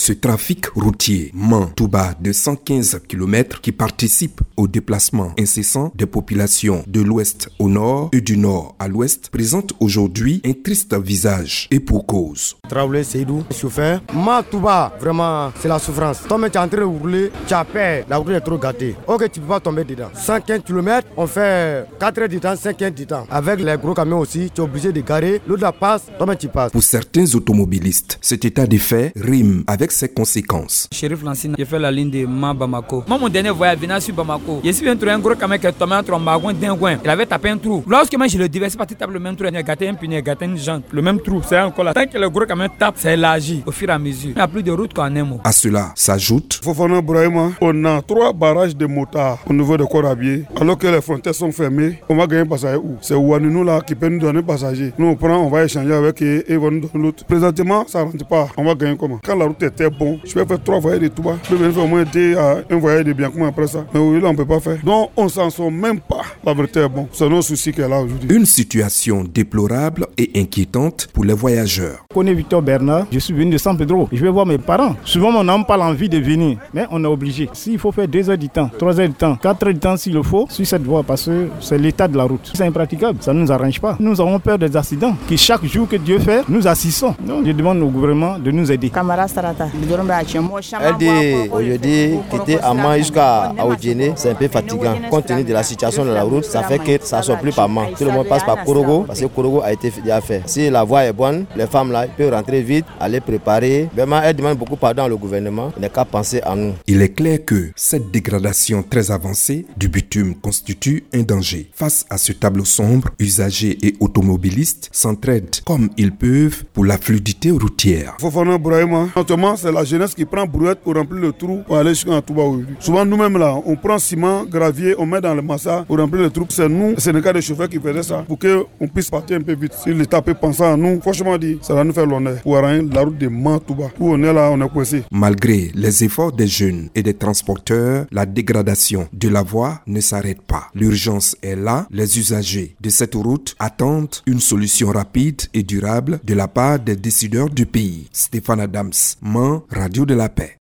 Ce trafic routier Mans-Touba de 115 km qui participe au déplacement incessant des populations de l'ouest au nord et du nord à l'ouest présente aujourd'hui un triste visage et pour cause. Traoré Seydou, chauffeur. Mans-Touba, vraiment, c'est la souffrance. Toi, tu es en train de rouler, tu as peur, la route est trop gâtée. Ok, tu ne peux pas tomber dedans. 115 km, on fait 4 heures du temps, 5 heures du temps. Avec les gros camions aussi, tu es obligé de garer. L'autre la passe, toi, tu passes. Pour certains automobilistes, cet état de fait rime avec ses conséquences. Chérif Lancine, j'ai fait la ligne de Mans-Bamako. Moi, mon dernier voyage venait sur Bamako. Je suis venu trouver un gros camion qui est tombé entre un wagon d'un coin. Il avait tapé un trou. Lorsque moi je le déversais, pas taper le même trou, il a gâté un pneu, il a gâté une jante. Le même trou, c'est encore là. Tant que le gros camion tape, c'est élargi au fur et à mesure. Il n'y a plus de route qu'en un mot. À cela s'ajoute Fofana Brahima, on a 3 barrages de motards au niveau de Corabier. Alors que les frontières sont fermées, on va gagner un passager où? C'est Ouaninou là qui peut nous donner un passager. Nous on prend, on va échanger avec eux et ils vont nous donner l'autre. Présentement, ça ne rentre pas. On va gagner comment? Quand la route était bonne, je vais faire 3 voyages de Touba. Je vais faire au moins un voyage de Biancouma après ça. Mais oui, là on ne peut pas faire. Donc on s'en sort même pas. La vérité est bon. C'est nos soucis qu'elle a aujourd'hui. une situation déplorable et inquiétante pour les voyageurs. Je connais Victor Bernard, je suis venu de San Pedro. Je vais voir mes parents. Souvent, on n'a pas l'envie de venir, mais on est obligé. S'il faut faire 2 heures du temps, 3 heures du temps, 4 heures du temps s'il le faut, sur cette voie, parce que c'est l'état de la route. C'est impraticable, ça ne nous arrange pas. Nous avons peur des accidents, qui chaque jour que Dieu fait, nous assistons. Donc, je demande au gouvernement de nous aider. Elle dit aujourd'hui quitter Amman jusqu'à Aoudjéné, c'est un peu fatigant. Compte tenu de la situation de la route, ça fait que ça ne sort plus par Mans. Tout le monde passe par Korogo, parce que Korogo a été déjà fait. Si la voie est bonne, les femmes là peuvent rentrer vite, aller préparer. Vraiment, elle demande beaucoup pardon au gouvernement. Il n'est qu'à penser à nous. Il est clair que cette dégradation très avancée du bitume constitue un danger. Face à ce tableau sombre, usagers et automobilistes s'entraident comme ils peuvent pour la fluidité routière. Fofana Brahima, notamment c'est la jeunesse qui prend brouette pour remplir le trou pour aller jusqu'à Touba. Souvent nous-mêmes là, on prend ciment, gravier, on met dans le massa pour remplir le trou. C'est nous, c'est le cas des chauffeurs qui faisaient ça pour qu'on puisse partir un peu vite. Si l'État peut penser à nous, franchement dit, ça va nous faire l'honneur pour arranger la route de Mans-Touba. Où on est là, on est coincé. Malgré les efforts des jeunes et des transporteurs, la dégradation de la voie ne s'arrête pas. L'urgence est là. Les usagers de cette route attendent une solution rapide et durable de la part des décideurs du pays. Stéphane Adams, Mans, Radio de la Paix.